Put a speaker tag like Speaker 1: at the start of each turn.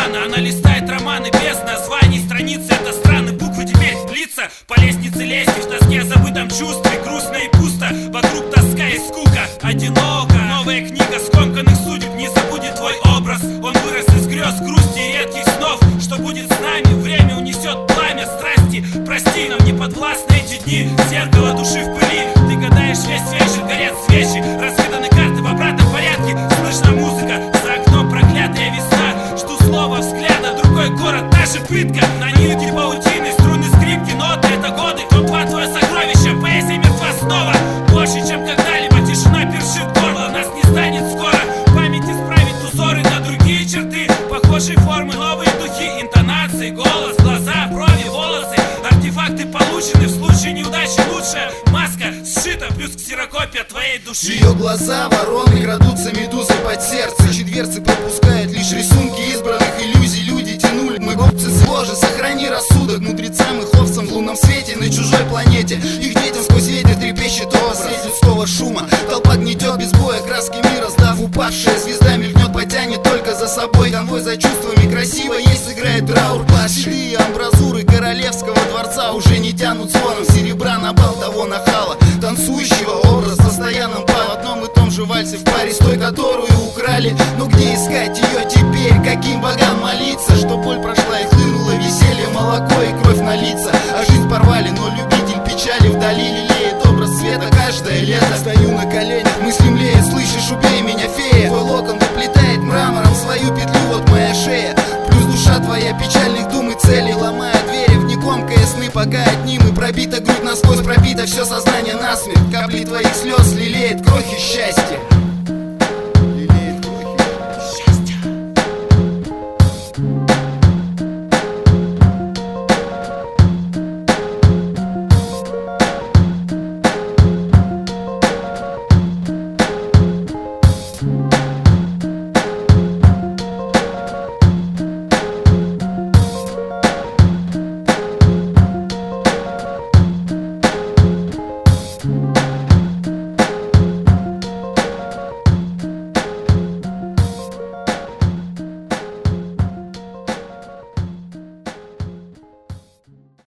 Speaker 1: Светлана. Она листает романы без названий, страницы это страны, буквы теперь лица. По лестнице лезть в тоске о забытом чувстве, грустно и пусто, вокруг тоска и скука. Одиноко, новая книга скомканных судеб, не забудет твой образ. Он вырос из грез, грусти и редких снов. Что будет с нами? Время унесет пламя страсти. Прости, нам не подвластны эти дни. Зеркало души в пыли, ты гадаешь весь вечер, горят свечи, раскиданы карты в обратном порядке. Слышна музыка, за окном проклятая весна. Жду слова, взгляда, другой город, та же пытка. На нитке паутины, струны, скрипки, ноты, это годы. Кто-два твое сокровище, поэзия мертва снова. Больше, чем когда-либо, тишина першит горло. Нас не станет скоро, память исправит узоры на другие черты. Похожие формы, новые духи, интонации, голос, глаза, брови, волосы. Артефакты получены, в случае неудачи лучшая маска сшита, плюс ксерокопия твоей души.
Speaker 2: Ее глаза вороны, крадутся медузы под сердце. Четверцы пропускают лишь рисунки избранных иллюзий. Люди тянули, мы гопцы с ложи. Сохрани рассудок мудрецам и ховцам в лунном свете на чужой планете. Их детям сквозь ветер трепещет образ людского шума. Толпа гнетет без боя краски мира, сдав упавшая звезда мелькнет, потянет только за собой конвой за чувствами. Красиво есть сыграет траур падший. Седые амбразуры королевского дворца уже не тянут звоном серебра на бал того нахала, танцующего образ постоянным по одном и том же вальсе в паре с той, которую украли. Но где искать ее теперь? Каким богам молиться? Что боль прошла и хлынуло веселье, молоко и кровь на лица. А жизнь порвали, но любитель печали вдали лелеет образ света каждое лето. Стою на коленях, мысли млеют, слышишь, убей меня, фея. Твой локон доплетает мрамором свою петлю, вот моя шея. Плюс душа твоя печальных дум и целей, ломая двери в некомкое сны, пока одним и пробита грудь насквозь, пробита все сознание насмерть. Капли твоих слез лелеет крохи счастья.